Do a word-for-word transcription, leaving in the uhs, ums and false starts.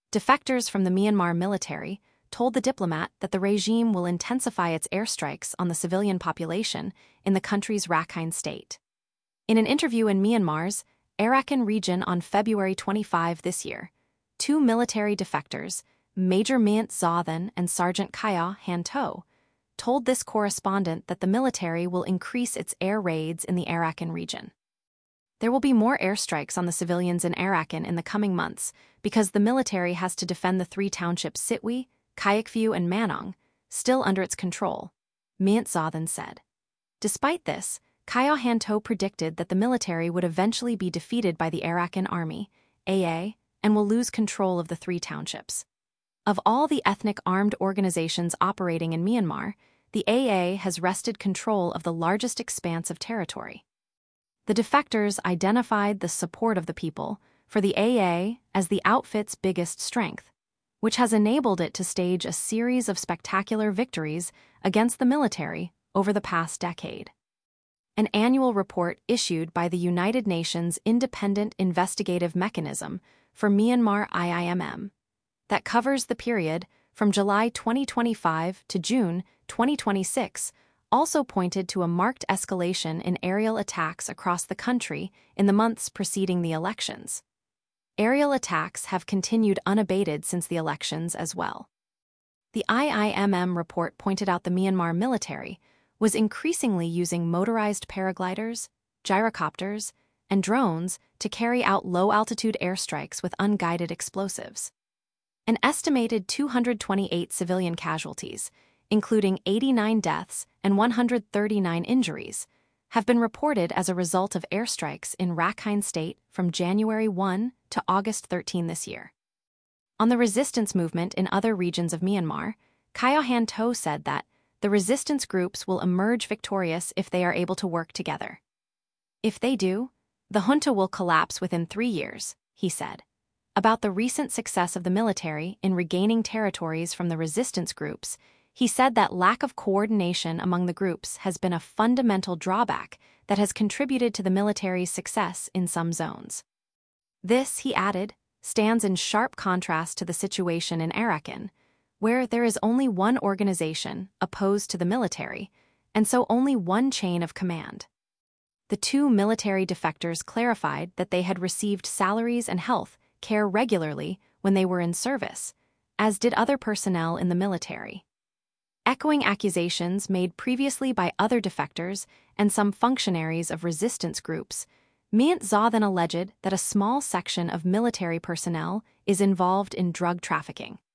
Defectors from the Myanmar military told the diplomat that the regime will intensify its airstrikes on the civilian population in the country's Rakhine state. In an interview in Myanmar's Arakan region on February twenty-fifth this year, two military defectors, Major Myint Zothan and Sergeant Kaya Hanto, told this correspondent that the military will increase its air raids in the Arakan region. There will be more airstrikes on the civilians in Arakan in the coming months because the military has to defend the three townships Sitwe, Kayakview, and Manong, still under its control, Myint Zothan said. Despite this, Kaya Hanto predicted that the military would eventually be defeated by the Arakan Army, A A, and will lose control of the three townships. Of all the ethnic armed organizations operating in Myanmar, the A A has wrested control of the largest expanse of territory. The defectors identified the support of the people for the A A as the outfit's biggest strength, which has enabled it to stage a series of spectacular victories against the military over the past decade. An annual report issued by the United Nations Independent Investigative Mechanism for Myanmar I I M M that covers the period from July twenty twenty-five to June twenty twenty-six also pointed to a marked escalation in aerial attacks across the country in the months preceding the elections. Aerial attacks have continued unabated since the elections as well. The I I M M report pointed out the Myanmar military was increasingly using motorized paragliders, gyrocopters, and drones to carry out low-altitude airstrikes with unguided explosives. An estimated two hundred twenty-eight civilian casualties, including eighty-nine deaths and one hundred thirty-nine injuries, have been reported as a result of airstrikes in Rakhine State from January first to August thirteenth this year. On the resistance movement in other regions of Myanmar, Kaya Hanto said that the resistance groups will emerge victorious if they are able to work together. If they do, the junta will collapse within three years, he said. About the recent success of the military in regaining territories from the resistance groups, he said that lack of coordination among the groups has been a fundamental drawback that has contributed to the military's success in some zones. This, he added, stands in sharp contrast to the situation in Arakan, where there is only one organization opposed to the military, and so only one chain of command. The two military defectors clarified that they had received salaries and health care regularly when they were in service, as did other personnel in the military. Echoing accusations made previously by other defectors and some functionaries of resistance groups, Myint Zothan alleged that a small section of military personnel is involved in drug trafficking.